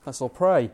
Let's all pray.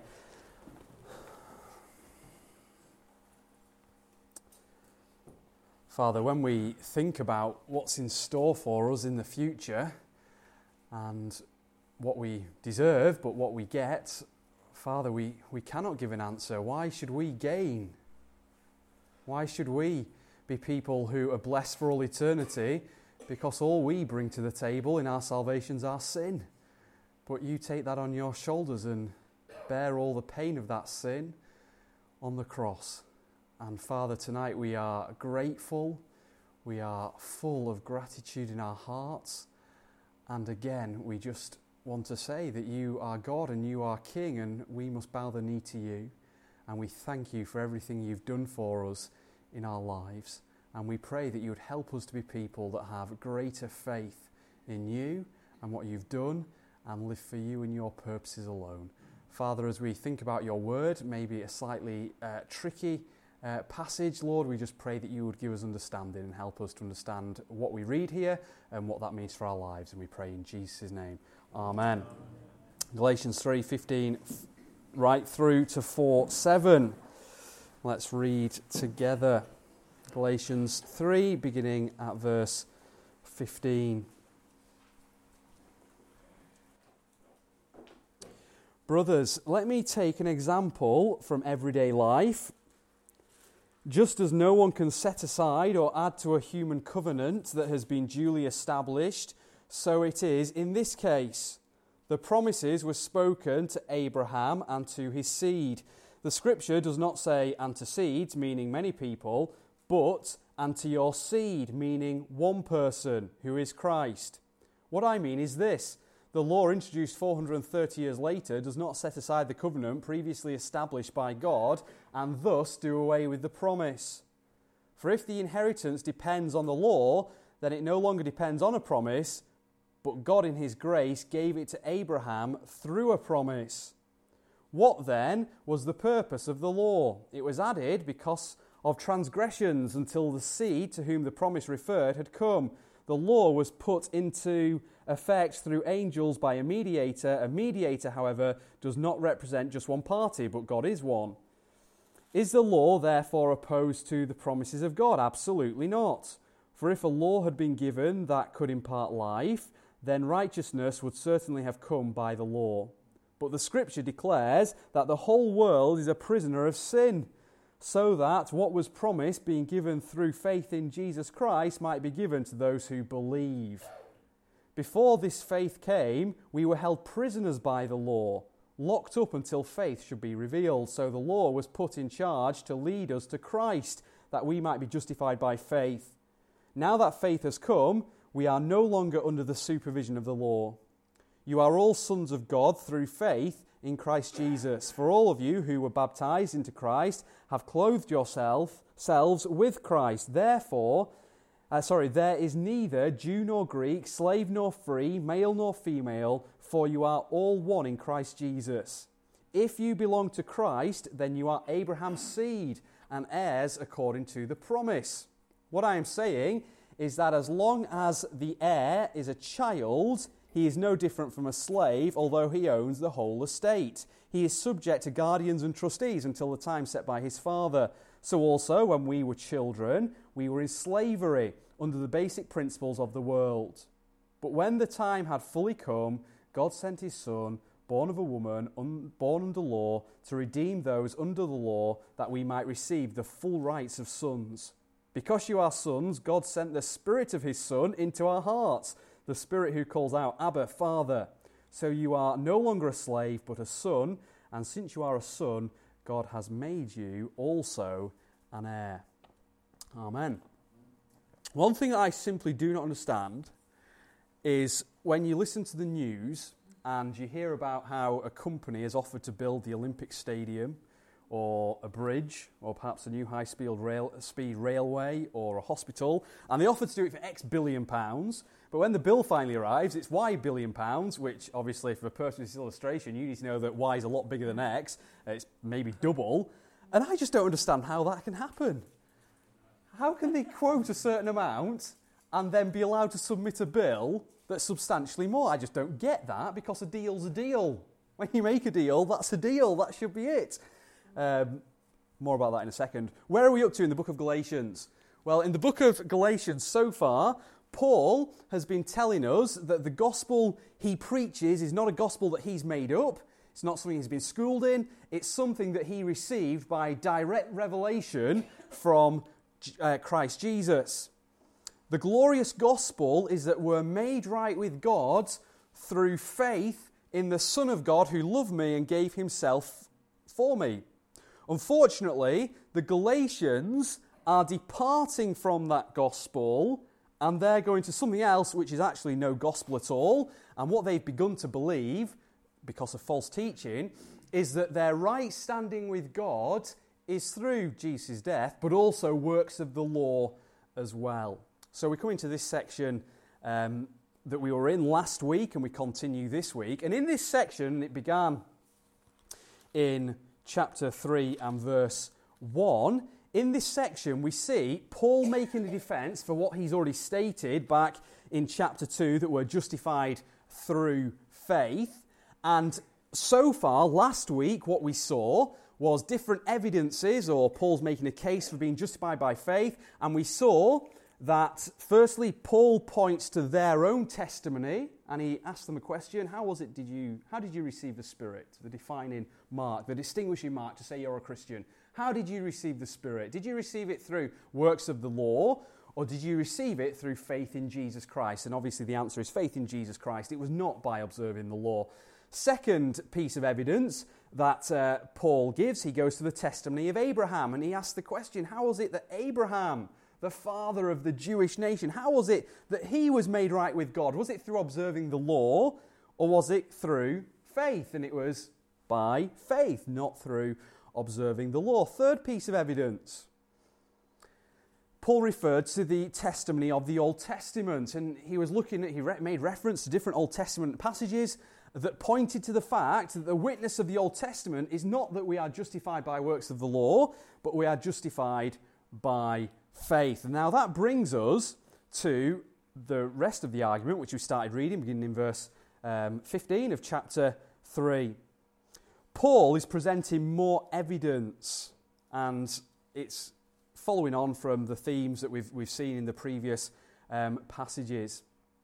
Father, when we think about what's in store for us in the future and what we deserve, but what we get, Father, we cannot give an answer. Why should we gain? Why should we be people who are blessed for all eternity? Because all we bring to the table in our salvation is our sin. But you take that on your shoulders and bear all the pain of that sin on the cross. And Father, tonight we are grateful. We are full of gratitude in our hearts. And again, we just want to say that you are God and you are King, and we must bow the knee to you. And we thank you for everything you've done for us in our lives. And we pray that you would help us to be people that have greater faith in you and what you've done, and live for you and your purposes alone. Father, as we think about your word, maybe a slightly tricky passage, Lord, we just pray that you would give us understanding and help us to understand what we read here and what that means for our lives. And we pray in Jesus' name. Amen. Galatians 3:15 right through to 4:7. Let's read together. Galatians 3, beginning at verse 15. Brothers, let me take an example from everyday life. Just as no one can set aside or add to a human covenant that has been duly established, so it is in this case. The promises were spoken to Abraham and to his seed. The scripture does not say and to seeds, meaning many people, but and to your seed, meaning one person, who is Christ. What I mean is this. The law introduced 430 years later does not set aside the covenant previously established by God and thus do away with the promise. For if the inheritance depends on the law, then it no longer depends on a promise, but God in his grace gave it to Abraham through a promise. What then was the purpose of the law? It was added because of transgressions until the seed to whom the promise referred had come. The law was put into effect through angels by a mediator. A mediator, however, does not represent just one party, but God is one. Is the law therefore opposed to the promises of God? Absolutely not. For if a law had been given that could impart life, then righteousness would certainly have come by the law. But the scripture declares that the whole world is a prisoner of sin, so that what was promised, being given through faith in Jesus Christ, might be given to those who believe. Before this faith came, we were held prisoners by the law, locked up until faith should be revealed. So the law was put in charge to lead us to Christ, that we might be justified by faith. Now that faith has come, we are no longer under the supervision of the law. You are all sons of God through faith in Christ Jesus. For all of you who were baptized into Christ have clothed yourselves with Christ. Therefore, there is neither Jew nor Greek, slave nor free, male nor female, for you are all one in Christ Jesus. If you belong to Christ, then you are Abraham's seed and heirs according to the promise. What I am saying is that as long as the heir is a child, he is no different from a slave, although he owns the whole estate. He is subject to guardians and trustees until the time set by his father. So also, when we were children, we were in slavery under the basic principles of the world. But when the time had fully come, God sent his Son, born of a woman, born under law, to redeem those under the law, that we might receive the full rights of sons. Because you are sons, God sent the Spirit of his Son into our hearts, the Spirit who calls out, Abba, Father. So you are no longer a slave, but a son, and since you are a son, God has made you also an heir. Amen. One thing that I simply do not understand is when you listen to the news and you hear about how a company has offered to build the Olympic Stadium or a bridge or perhaps a new high-speed railway or a hospital, and they offered to do it for X billion pounds, but when the bill finally arrives, it's Y billion pounds, which obviously for a person with this illustration, you need to know that Y is a lot bigger than X, it's maybe double, and I just don't understand how that can happen. How can they quote a certain amount and then be allowed to submit a bill that's substantially more? I just don't get that, because a deal's a deal. When you make a deal, that's a deal. That should be it. More about that in a second. Where are we up to in the book of Galatians? Well, in the book of Galatians so far, Paul has been telling us that the gospel he preaches is not a gospel that he's made up. It's not something he's been schooled in. It's something that he received by direct revelation from Christ Jesus. The glorious gospel is that we're made right with God through faith in the Son of God who loved me and gave himself for me. Unfortunately, the Galatians are departing from that gospel and they're going to something else which is actually no gospel at all. And what they've begun to believe, because of false teaching, is that their right standing with God is through Jesus' death, but also works of the law as well. So we're coming to this section that we were in last week and we continue this week. And in this section, it began in chapter 3 and verse 1. In this section, we see Paul making a defense for what he's already stated back in chapter 2, that we're justified through faith. And so far, last week, what we saw was different evidences, or Paul's making a case for being justified by faith. And we saw that, firstly, Paul points to their own testimony, and he asked them a question: how did you receive the Spirit? The defining mark, the distinguishing mark to say you're a Christian. How did you receive the Spirit? Did you receive it through works of the law, or did you receive it through faith in Jesus Christ? And obviously the answer is faith in Jesus Christ. It was not by observing the law. Second piece of evidence that Paul gives, he goes to the testimony of Abraham, and he asks the question: how was it that Abraham, the father of the Jewish nation, how was it that he was made right with God? Was it through observing the law, or was it through faith? And it was by faith, not through observing the law. Third piece of evidence, Paul referred to the testimony of the Old Testament, and he made reference to different Old Testament passages that pointed to the fact that the witness of the Old Testament is not that we are justified by works of the law, but we are justified by faith. And now that brings us to the rest of the argument, which we started reading, beginning in verse 15 of chapter 3. Paul is presenting more evidence, and it's following on from the themes that we've seen in the previous passages.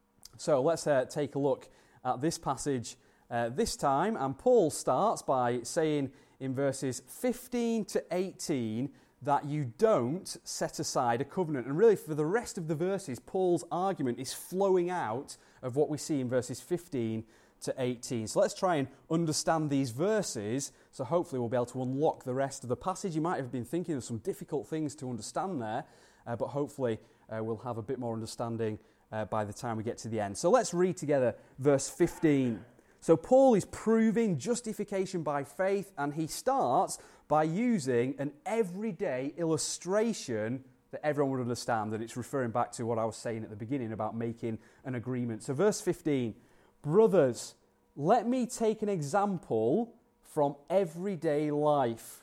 So let's take a look at this passage this time, and Paul starts by saying in verses 15 to 18 that you don't set aside a covenant. And really, for the rest of the verses, Paul's argument is flowing out of what we see in verses 15 to 18. So let's try and understand these verses, so hopefully we'll be able to unlock the rest of the passage. You might have been thinking of some difficult things to understand there, but hopefully we'll have a bit more understanding by the time we get to the end. So let's read together verse 15. So Paul is proving justification by faith, and he starts by using an everyday illustration that everyone would understand, that it's referring back to what I was saying at the beginning about making an agreement. So verse 15, brothers, let me take an example from everyday life.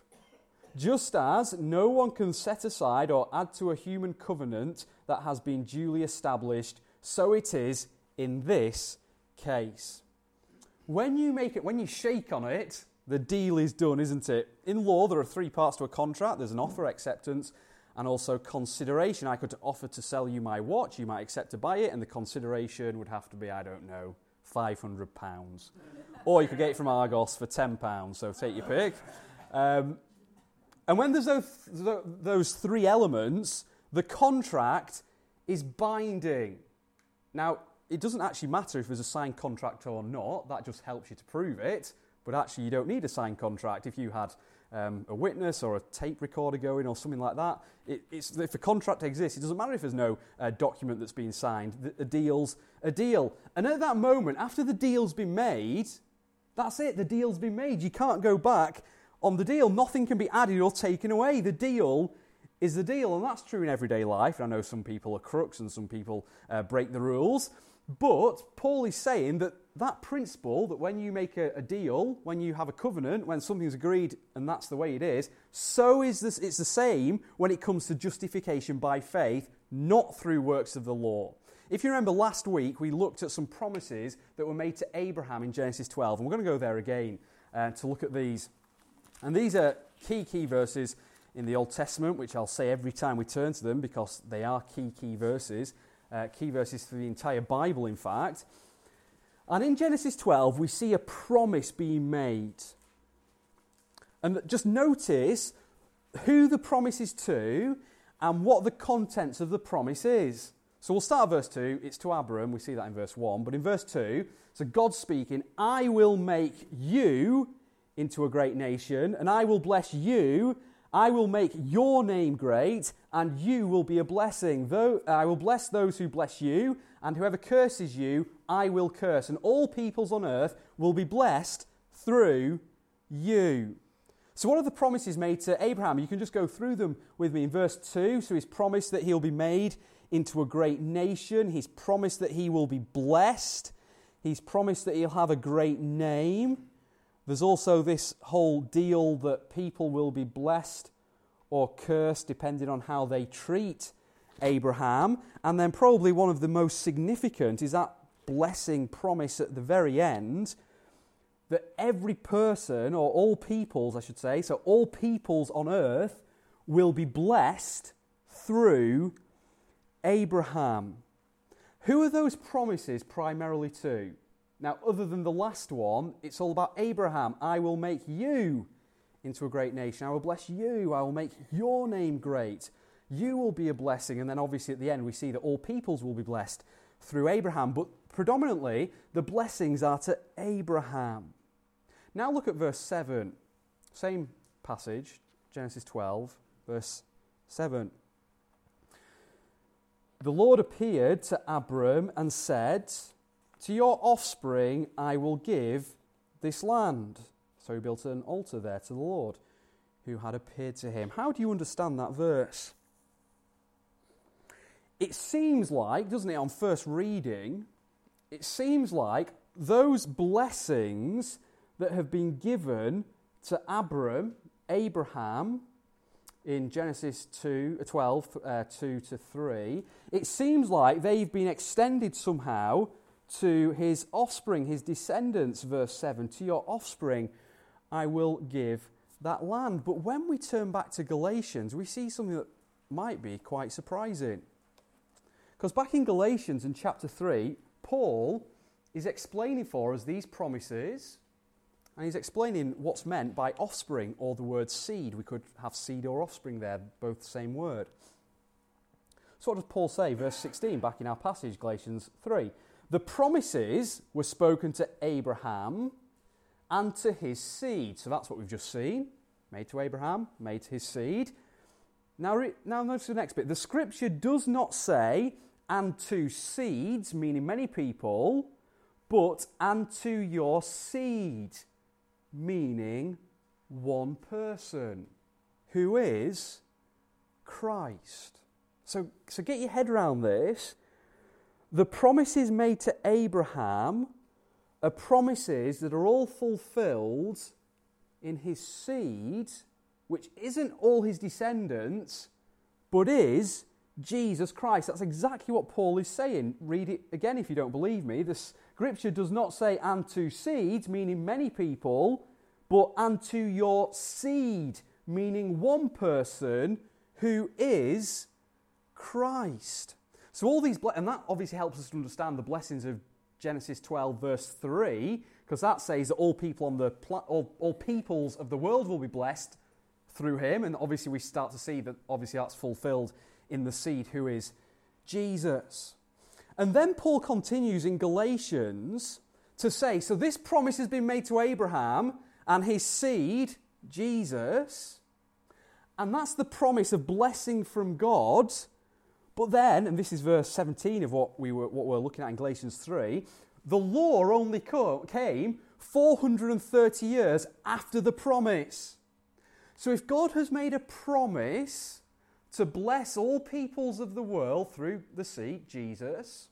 Just as no one can set aside or add to a human covenant that has been duly established, so it is in this case. When you shake on it, the deal is done, isn't it? In law, there are three parts to a contract. There's an offer, acceptance, and also consideration. I could offer to sell you my watch, you might accept to buy it, and the consideration would have to be, I don't know, £500. Or you could get it from Argos for £10, so take your pick. And when there's those three elements, the contract is binding. Now, it doesn't actually matter if there's a signed contract or not. That just helps you to prove it. But actually, you don't need a signed contract. If you had a witness or a tape recorder going or something like that, if a contract exists, it doesn't matter if there's no document that's been signed. A deal's a deal. And at that moment, after the deal's been made, that's it. The deal's been made. You can't go back on the deal. Nothing can be added or taken away. The deal is the deal. And that's true in everyday life. I know some people are crooks and some people break the rules. But Paul is saying that principle, that when you make a deal, when you have a covenant, when something's agreed and that's the way it is, so is this. It's the same when it comes to justification by faith, not through works of the law. If you remember last week, we looked at some promises that were made to Abraham in Genesis 12, and we're going to go there again to look at these. And these are key verses in the Old Testament, which I'll say every time we turn to them because they are key verses for the entire Bible, in fact. And in Genesis 12, we see a promise being made. And just notice who the promise is to and what the contents of the promise is. So we'll start at verse 2. It's to Abram. We see that in verse 1. But in verse 2, so God's speaking, I will make you into a great nation, and I will bless you. I will make your name great, and you will be a blessing. Though I will bless those who bless you, and whoever curses you, I will curse. And all peoples on earth will be blessed through you. So what are the promises made to Abraham? You can just go through them with me in verse 2. So he's promised that he'll be made into a great nation. He's promised that he will be blessed. He's promised that he'll have a great name. There's also this whole deal that people will be blessed or cursed depending on how they treat Abraham. And then probably one of the most significant is that blessing promise at the very end that every person, or all peoples I should say, so all peoples on earth will be blessed through Abraham. Who are those promises primarily to? Now, other than the last one, it's all about Abraham. I will make you into a great nation. I will bless you. I will make your name great. You will be a blessing. And then obviously at the end we see that all peoples will be blessed through Abraham. But predominantly the blessings are to Abraham. Now look at verse 7. Same passage, Genesis 12, verse 7. The Lord appeared to Abram and said, to your offspring I will give this land. So he built an altar there to the Lord who had appeared to him. How do you understand that verse? It seems like, doesn't it, on first reading, it seems like those blessings that have been given to Abraham, in Genesis 12, 2 to 3, it seems like they've been extended somehow to his offspring, his descendants, verse 7. To your offspring I will give that land. But when we turn back to Galatians, we see something that might be quite surprising. Because back in Galatians in chapter 3, Paul is explaining for us these promises, and he's explaining what's meant by offspring or the word seed. We could have seed or offspring there, both the same word. So what does Paul say? Verse 16, back in our passage, Galatians 3. The promises were spoken to Abraham and to his seed. So that's what we've just seen. Made to Abraham, made to his seed. Now notice the next bit. The scripture does not say, and to seeds, meaning many people, but and to your seed, meaning one person, who is Christ. So get your head around this. The promises made to Abraham are promises that are all fulfilled in his seed, which isn't all his descendants, but is Jesus Christ. That's exactly what Paul is saying. Read it again if you don't believe me. The scripture does not say, and to seeds, meaning many people, but and to your seed, meaning one person, who is Christ. So all these, and that obviously helps us to understand the blessings of Genesis 12, verse 3, because that says that all people on the all peoples of the world will be blessed through him, and obviously we start to see that obviously that's fulfilled in the seed who is Jesus. And then Paul continues in Galatians to say, so this promise has been made to Abraham and his seed, Jesus, and that's the promise of blessing from God. But then, and this is verse 17 of what we're looking at in Galatians 3, the law only came 430 years after the promise. So if God has made a promise to bless all peoples of the world through the seed, Jesus,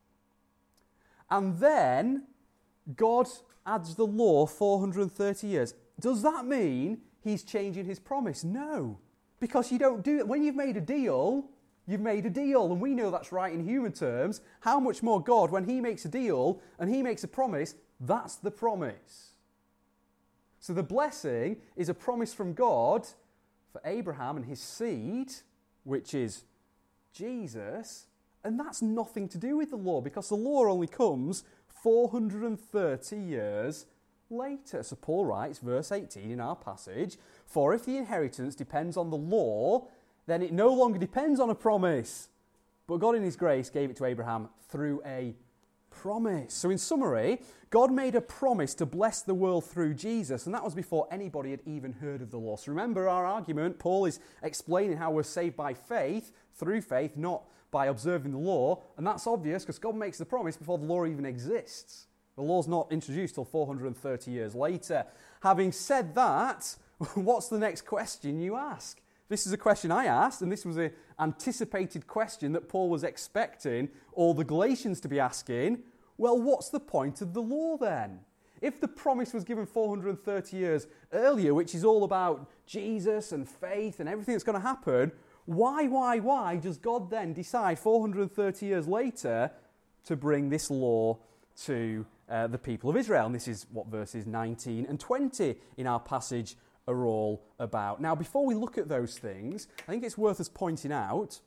and then God adds the law 430 years, does that mean he's changing his promise? No, because you don't do it. When you've made a deal, you've made a deal. And we know that's right in human terms. How much more God, when he makes a deal and he makes a promise, that's the promise. So the blessing is a promise from God for Abraham and his seed, which is Jesus. And that's nothing to do with the law, because the law only comes 430 years later. So Paul writes, verse 18 in our passage, "For if the inheritance depends on the law, then it no longer depends on a promise. But God in his grace gave it to Abraham through a promise." So in summary, God made a promise to bless the world through Jesus, and that was before anybody had even heard of the law. So remember our argument, Paul is explaining how we're saved by faith, through faith, not by observing the law, and that's obvious because God makes the promise before the law even exists. The law's not introduced till 430 years later. Having said that, what's the next question you ask? This is a question I asked, and this was an anticipated question that Paul was expecting all the Galatians to be asking. Well, what's the point of the law then? If the promise was given 430 years earlier, which is all about Jesus and faith and everything that's going to happen, why does God then decide 430 years later to bring this law to the people of Israel? And this is what verses 19 and 20 in our passage are all about. Now, before we look at those things, I think it's worth us pointing out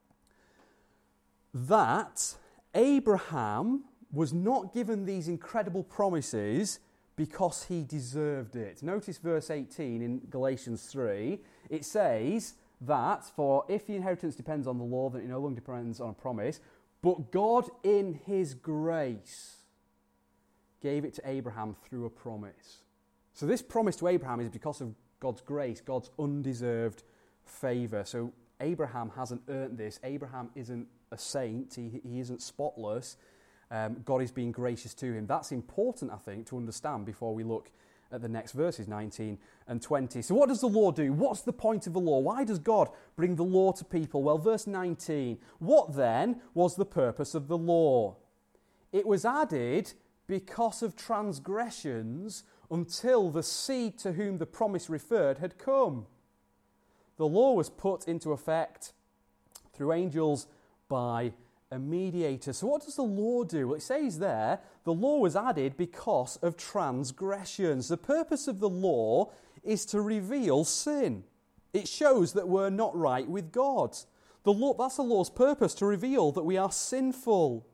that Abraham was not given these incredible promises because he deserved it. Notice verse 18 in Galatians 3. It says that, "For if the inheritance depends on the law, then it no longer depends on a promise. But God in his grace gave it to Abraham through a promise." So this promise to Abraham is because of God's grace, God's undeserved favour. So Abraham hasn't earned this. Abraham isn't a saint. He isn't spotless. God is being gracious to him. That's important, I think, to understand before we look at the next verses, 19 and 20. So what does the law do? What's the point of the law? Why does God bring the law to people? Well, verse 19. "What then was the purpose of the law? It was added because of transgressions until the seed to whom the promise referred had come. The law was put into effect through angels by a mediator." So what does the law do? Well, it says there, the law was added because of transgressions. The purpose of the law is to reveal sin. It shows that we're not right with God. That's the law's purpose, to reveal that we are sinful.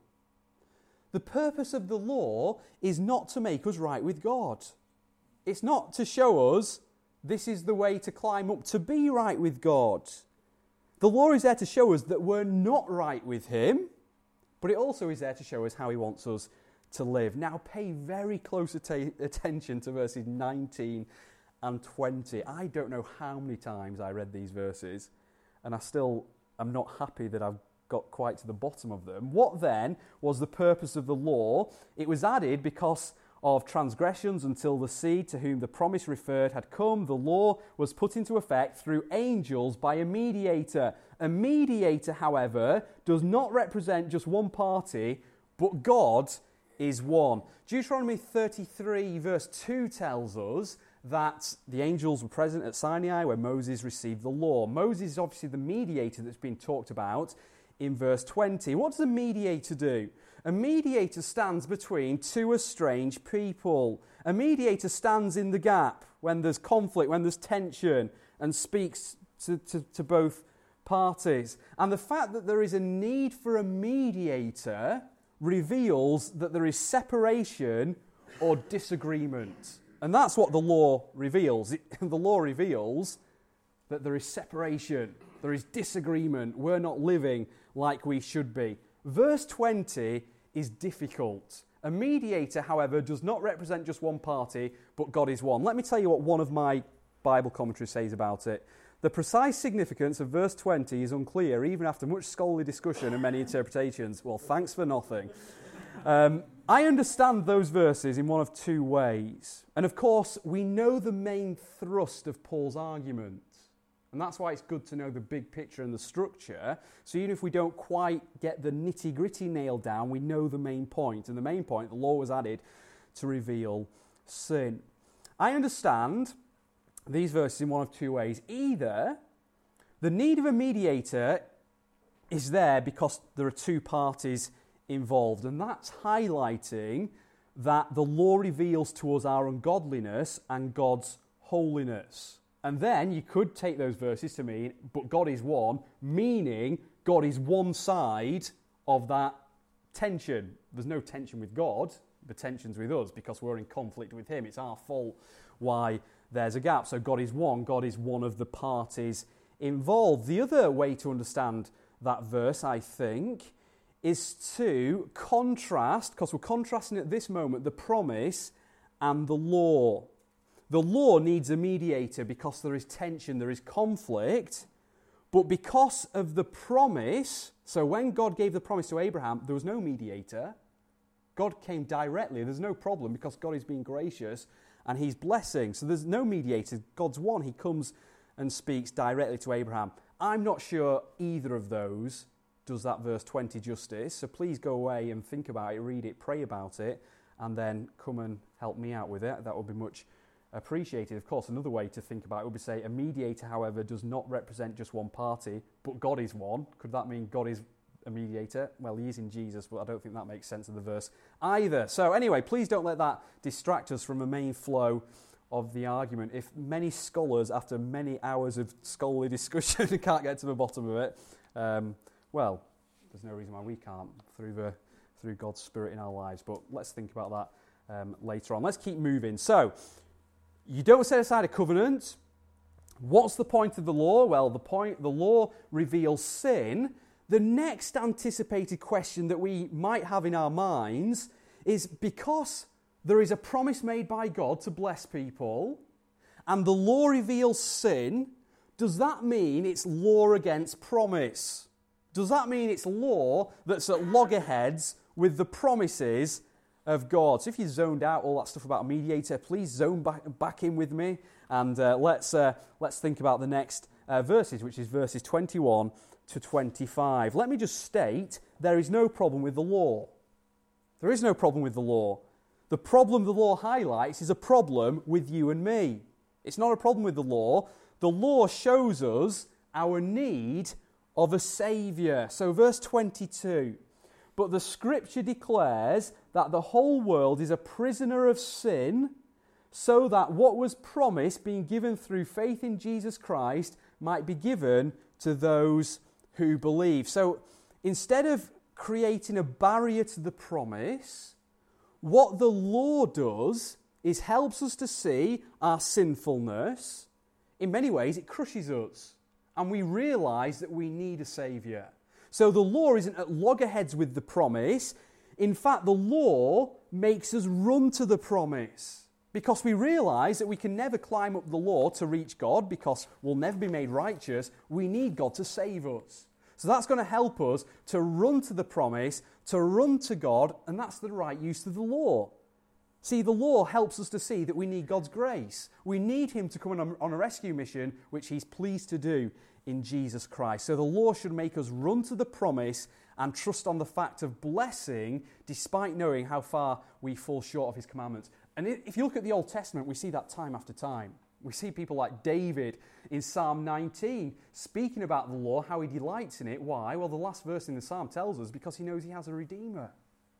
The purpose of the law is not to make us right with God. It's not to show us this is the way to climb up to be right with God. The law is there to show us that we're not right with him, but it also is there to show us how he wants us to live. Now pay very close attention to verses 19 and 20. I don't know how many times I read these verses, and I'm not happy that I've got quite to the bottom of them. What then was the purpose of the law? It was added because of transgressions until the seed to whom the promise referred had come. The law was put into effect through angels by a mediator. A mediator, however, does not represent just one party, but God is one. Deuteronomy 33 verse 2 tells us that the angels were present at Sinai where Moses received the law. Moses is obviously the mediator that's been talked about in verse 20. What does a mediator do? A mediator stands between two estranged people. A mediator stands in the gap when there's conflict, when there's tension, and speaks to both parties. And the fact that there is a need for a mediator reveals that there is separation or disagreement. And that's what the law reveals. The law reveals that there is separation, there is disagreement, we're not living like we should be. Verse 20 is difficult. A mediator, however, does not represent just one party, but God is one. Let me tell you what one of my Bible commentaries says about it. The precise significance of verse 20 is unclear, even after much scholarly discussion and many interpretations. Well, thanks for nothing. I understand those verses in one of two ways. And of course, we know the main thrust of Paul's argument. And that's why it's good to know the big picture and the structure. So even if we don't quite get the nitty-gritty nailed down, we know the main point. And the main point, the law was added to reveal sin. I understand these verses in one of two ways. Either the need of a mediator is there because there are two parties involved. And that's highlighting that the law reveals to us our ungodliness and God's holiness. And then you could take those verses to mean, but God is one, meaning God is one side of that tension. There's no tension with God, the tension's with us because we're in conflict with him. It's our fault why there's a gap. So God is one of the parties involved. The other way to understand that verse, I think, is to contrast, because we're contrasting at this moment, the promise and the law. The law needs a mediator because there is tension, there is conflict, but because of the promise, so when God gave the promise to Abraham, there was no mediator. God came directly, there's no problem because God is being gracious and he's blessing. So there's no mediator, God's one, he comes and speaks directly to Abraham. I'm not sure either of those does that verse 20 justice, so please go away and think about it, read it, pray about it, and then come and help me out with it. That would be much appreciated. Of course, another way to think about it would be say, a mediator, however, does not represent just one party, but God is one. Could that mean God is a mediator? Well, he is in Jesus, but I don't think that makes sense of the verse either. So anyway, please don't let that distract us from the main flow of the argument. If many scholars, after many hours of scholarly discussion, can't get to the bottom of it, well, there's no reason why we can't through God's Spirit in our lives. But let's think about that later on. Let's keep moving. So, you don't set aside a covenant. What's the point of the law? Well, the law reveals sin. The next anticipated question that we might have in our minds is, because there is a promise made by God to bless people, and the law reveals sin, does that mean it's law against promise? Does that mean it's law that's at loggerheads with the promises of God? So if you zoned out all that stuff about a mediator, please zone back in with me, and let's think about the next verses, which is verses 21 to 25. Let me just state, there is no problem with the law. There is no problem with the law. The problem the law highlights is a problem with you and me. It's not a problem with the law. The law shows us our need of a Saviour. So verse 22, but the Scripture declares that the whole world is a prisoner of sin, so that what was promised, being given through faith in Jesus Christ, might be given to those who believe. So instead of creating a barrier to the promise, what the law does is helps us to see our sinfulness. In many ways, it crushes us, and we realise that we need a Saviour. So the law isn't at loggerheads with the promise. In fact, the law makes us run to the promise, because we realise that we can never climb up the law to reach God, because we'll never be made righteous. We need God to save us. So that's going to help us to run to the promise, to run to God, and that's the right use of the law. See, the law helps us to see that we need God's grace. We need him to come on a rescue mission, which he's pleased to do in Jesus Christ. So the law should make us run to the promise and trust on the fact of blessing, despite knowing how far we fall short of his commandments. And if you look at the Old Testament, we see that time after time. We see people like David in Psalm 19 speaking about the law, how he delights in it. Why? Well, the last verse in the psalm tells us, because he knows he has a Redeemer.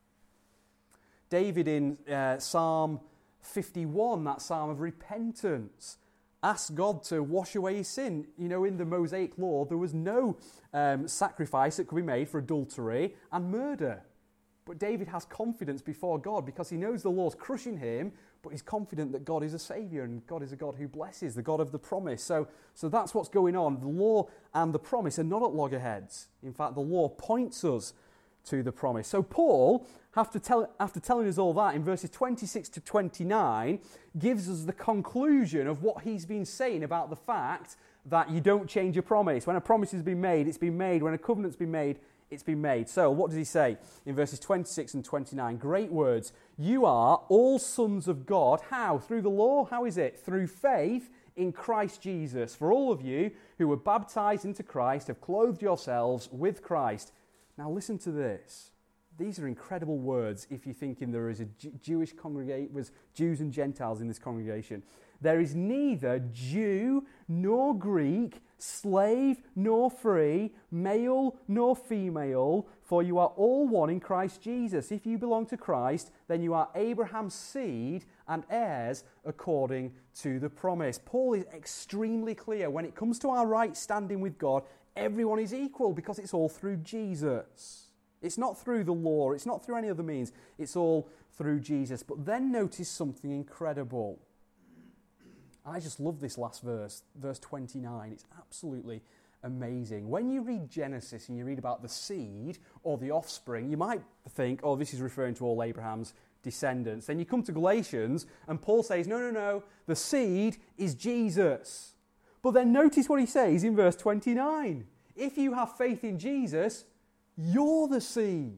David in Psalm 51, that psalm of repentance, asked God to wash away his sin. You know, in the Mosaic law, there was no sacrifice that could be made for adultery and murder. But David has confidence before God because he knows the law's crushing him, but he's confident that God is a Saviour and God is a God who blesses, the God of the promise. So that's what's going on. The law and the promise are not at loggerheads. In fact, the law points us to the promise. So Paul, after telling us all that, in verses 26 to 29, gives us the conclusion of what he's been saying about the fact that you don't change a promise. When a promise has been made, it's been made. When a covenant's been made, it's been made. So what does he say in verses 26 and 29? Great words. You are all sons of God. How? Through the law? How is it? Through faith in Christ Jesus. For all of you who were baptized into Christ have clothed yourselves with Christ. Now listen to this. these are incredible words if you're thinking there is a Jewish congregation, was Jews and Gentiles in this congregation. There is neither Jew nor Greek, slave nor free, male nor female, for you are all one in Christ Jesus. If you belong to Christ, then you are Abraham's seed and heirs according to the promise. Paul is extremely clear. When it comes to our right standing with God, everyone is equal because it's all through Jesus. It's not through the law. It's not through any other means. It's all through Jesus. But then notice something incredible. I just love this last verse, verse 29. It's absolutely amazing. When you read Genesis and you read about the seed or the offspring, you might think, oh, this is referring to all Abraham's descendants. Then you come to Galatians and Paul says, no, the seed is Jesus. But then notice what he says in verse 29. If you have faith in Jesus, you're the seed.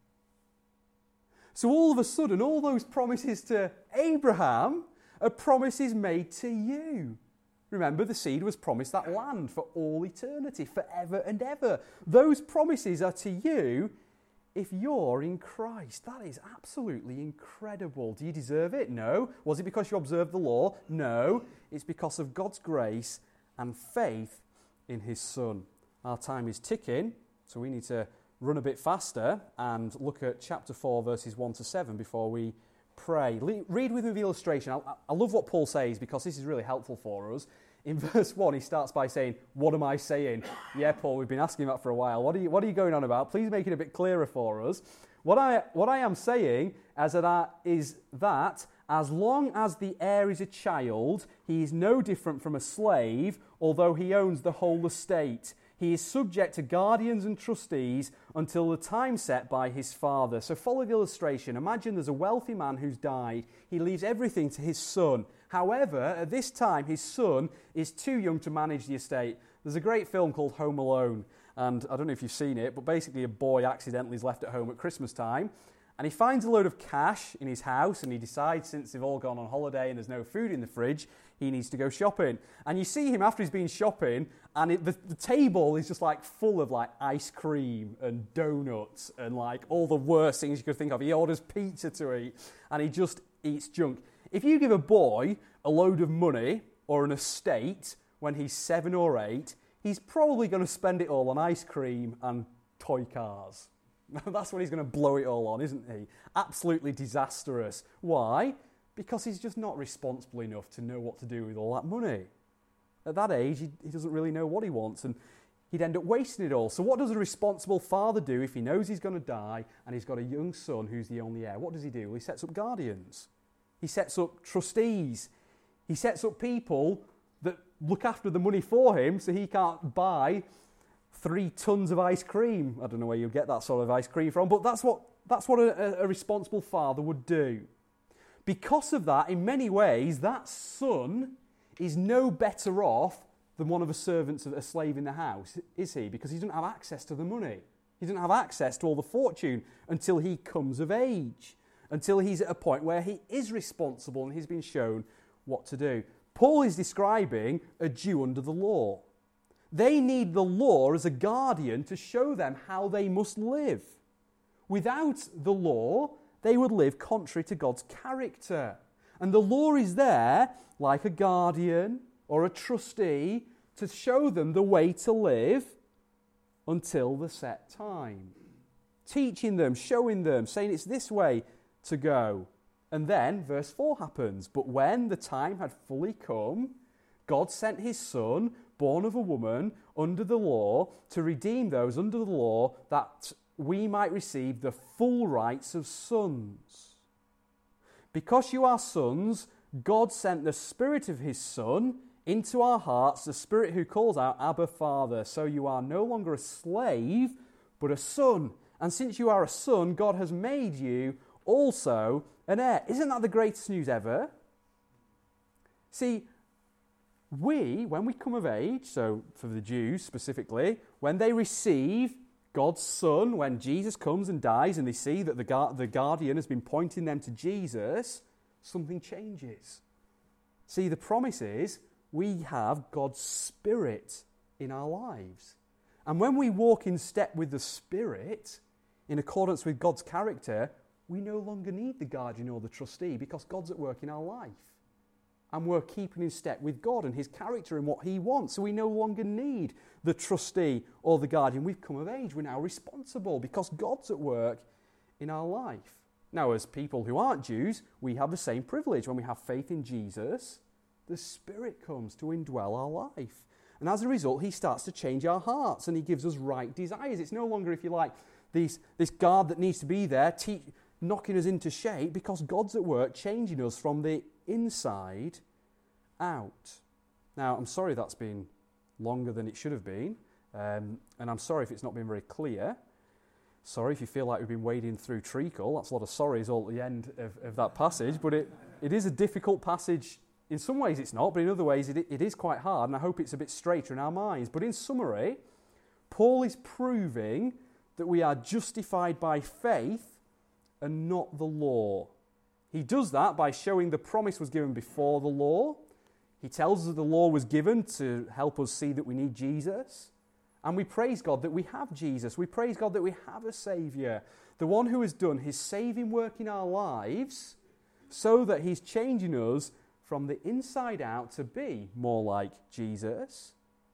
So all of a sudden, all those promises to Abraham are promises made to you. Remember, the seed was promised that land for all eternity, forever and ever. Those promises are to you if you're in Christ. That is absolutely incredible. Do you deserve it? No. Was it because you observed the law? No. It's because of God's grace and faith in his Son. Our time is ticking, so we need to run a bit faster and look at chapter 4, verses 1 to 7 before we pray. Read with me the illustration. I love what Paul says because this is really helpful for us. In verse 1, he starts by saying, what am I saying? Yeah, Paul, we've been asking that for a while. What are you going on about? Please make it a bit clearer for us. What I am saying is that as long as the heir is a child, he is no different from a slave, although he owns the whole estate. He is subject to guardians and trustees until the time set by his father. So follow the illustration. Imagine there's a wealthy man who's died. He leaves everything to his son. However, at this time, his son is too young to manage the estate. There's a great film called Home Alone, and I don't know if you've seen it, but basically a boy accidentally is left at home at Christmas time, and he finds a load of cash in his house, and he decides, since they've all gone on holiday and there's no food in the fridge, he needs to go shopping. And you see him after he's been shopping, and the table is just like full of like ice cream and donuts and like all the worst things you could think of. He orders pizza to eat, and he just eats junk. If you give a boy a load of money or an estate when he's 7 or 8, he's probably going to spend it all on ice cream and toy cars. That's what he's going to blow it all on, isn't he? Absolutely disastrous. Why? Because he's just not responsible enough to know what to do with all that money. At that age, he doesn't really know what he wants, and he'd end up wasting it all. So what does a responsible father do if he knows he's going to die and he's got a young son who's the only heir? What does he do? Well, he sets up guardians. He sets up trustees. He sets up people that look after the money for him so he can't buy 3 tons of ice cream. I don't know where you'll get that sort of ice cream from, but that's what a responsible father would do. Because of that, in many ways, that son is no better off than one of the servants of a slave in the house, is he? Because he doesn't have access to the money. He doesn't have access to all the fortune until he comes of age, until he's at a point where he is responsible and he's been shown what to do. Paul is describing a Jew under the law. They need the law as a guardian to show them how they must live. Without the law, they would live contrary to God's character. And the law is there, like a guardian or a trustee, to show them the way to live until the set time. Teaching them, showing them, saying it's this way to go. And then verse 4 happens. But when the time had fully come, God sent his Son, born of a woman, under the law, to redeem those under the law, that we might receive the full rights of sons. Because you are sons, God sent the Spirit of his Son into our hearts, the Spirit who calls out, Abba, Father. So you are no longer a slave, but a son. And since you are a son, God has made you also an heir. Isn't that the greatest news ever? See, when we come of age, so for the Jews specifically, when they receive God's Son, when Jesus comes and dies and they see that the guardian has been pointing them to Jesus, something changes. See, the promise is we have God's Spirit in our lives. And when we walk in step with the Spirit, in accordance with God's character, we no longer need the guardian or the trustee because God's at work in our life. And we're keeping in step with God and his character and what he wants. So we no longer need the trustee or the guardian. We've come of age. We're now responsible because God's at work in our life. Now, as people who aren't Jews, we have the same privilege. When we have faith in Jesus, the Spirit comes to indwell our life. And as a result, he starts to change our hearts and he gives us right desires. It's no longer, if you like, this guard that needs to be there, knocking us into shape, because God's at work changing us from the inside out. Now, I'm sorry that's been longer than it should have been, and I'm sorry if it's not been very clear. Sorry if you feel like we've been wading through treacle. That's a lot of sorries all at the end of that passage, but it is a difficult passage. In some ways it's not, but in other ways it is quite hard, and I hope it's a bit straighter in our minds. But in summary, Paul is proving that we are justified by faith and not the law. He does that by showing the promise was given before the law. He tells us that the law was given to help us see that we need Jesus. And we praise God that we have Jesus. We praise God that we have a Saviour, the one who has done his saving work in our lives so that he's changing us from the inside out to be more like Jesus.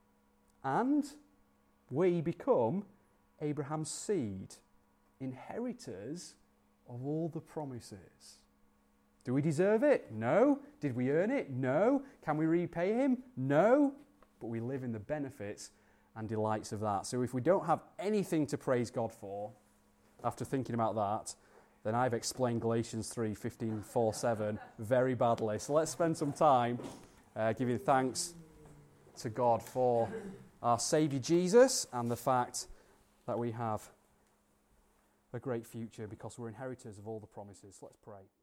And we become Abraham's seed, inheritors of all the promises. Do we deserve it? No. Did we earn it? No. Can we repay him? No. But we live in the benefits and delights of that. So if we don't have anything to praise God for, after thinking about that, then I've explained Galatians 3:15-4-7 very badly. So let's spend some time giving thanks to God for our Saviour Jesus and the fact that we have a great future because we're inheritors of all the promises. Let's pray.